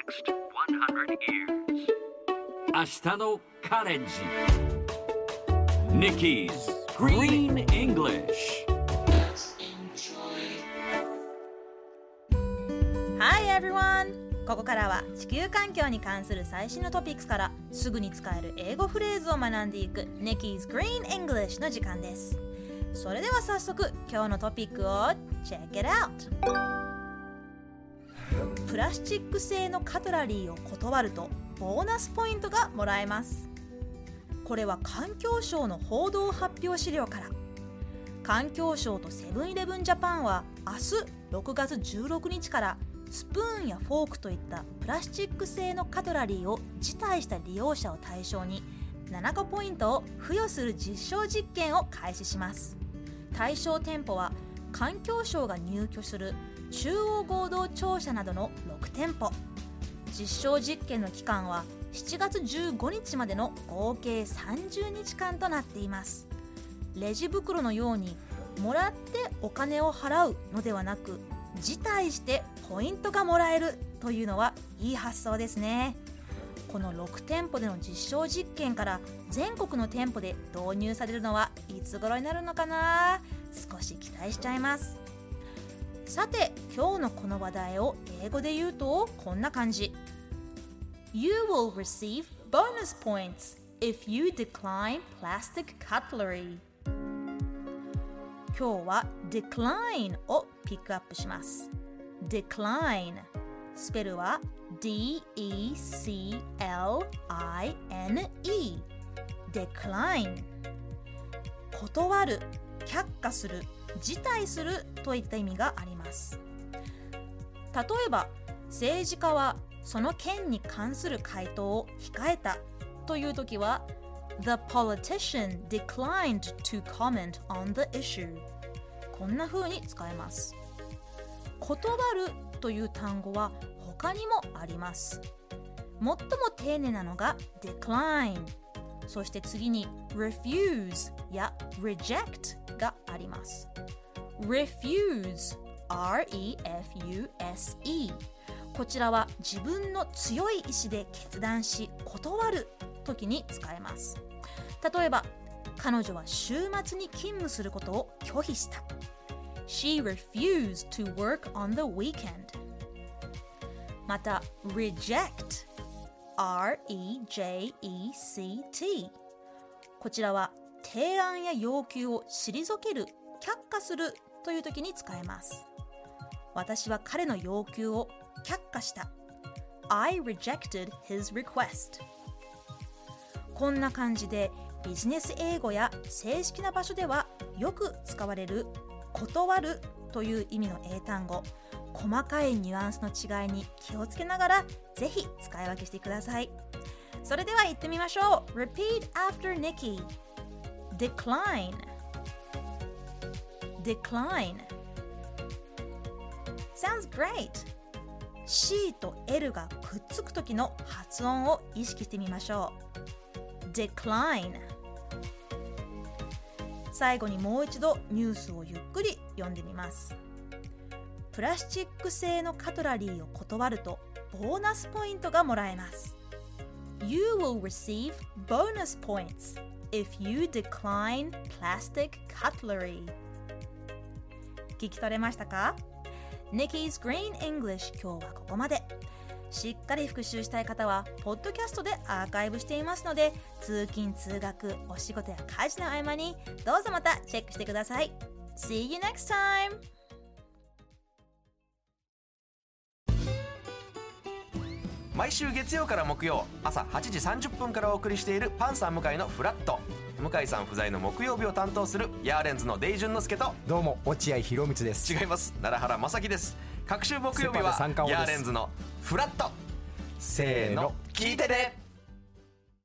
next 100 years. 明日のカレンジ Nikki's Green English. Hi everyone! ここからは地球環境に関する最新のトピックスからすぐに使える英語フレーズを学んでいく Nikki's Green English の時間です。それでは早速今日のトピックを Check it out! プラスチック製のカトラリーを断るとボーナスポイントがもらえます。これは環境省の報道発表資料から。環境省とセブンイレブンジャパンは明日6月16日からスプーンやフォークといったプラスチック製のカトラリーを辞退した利用者を対象に7個ポイントを付与する実証実験を開始します。対象店舗は環境省が入居する中央合同庁舎などの6店舗。実証実験の期間は7月15日までの合計30日間となっています。レジ袋のようにもらってお金を払うのではなく、辞退してポイントがもらえるというのはいい発想ですね。この6店舗での実証実験から全国の店舗で導入されるのはいつ頃になるのかな、少し期待しちゃいます。さて今日のこの話題を英語で言うとこんな感じ。 You will receive bonus points if you decline plastic cutlery。 今日は decline をピックアップします。 decline スペルは D-E-C-L-I-N-E decline 断る、却下する、辞退するといった意味があります。例えば政治家はその件に関する回答を控えたというときは The politician declined to comment on the issue。 こんな風に使えます。断るという単語は他にもあります。最も丁寧なのが decline、 そして次に refuse や reject があります。 refuse R-E-F-U-S-E こちらは自分の強い意志で決断し断るときに使えます。例えば彼女は週末に勤務することを拒否した。 She refused to work on the weekend。 また reject R-E-J-E-C-T こちらは提案や要求を退ける、却下するという時に使えます。私は彼の要求を却下した。 I rejected his request。 こんな感じでビジネス英語や正式な場所ではよく使われる断るという意味の英単語、細かいニュアンスの違いに気をつけながらぜひ使い分けしてください。それでは言ってみましょう。 Repeat after Nikki。 Decline Decline Sounds great。 C と L がくっつく時の発音を意識してみましょう。 Decline。 最後にもう一度ニュースをゆっくり読んでみます。プラスチック製のカトラリーを断るとボーナスポイントがもらえます。 You will receive bonus points if you decline plastic cutlery。 聞き取れましたか？ Nikki's Green English 今日はここまで。しっかり復習したい方はポッドキャストでアーカイブしていますので、通勤通学お仕事や家事の合間にどうぞまたチェックしてください。 See you next time。 毎週月曜から木曜朝8時30分からお送りしているパンサー向井のフラット。向井さん不在の木曜日を担当するヤーレンズのデイジュンの之介と、 どうも落合博満です。 違います、奈良原正樹です。各週木曜日はヤーレンズのフラット。せーの聞いてね。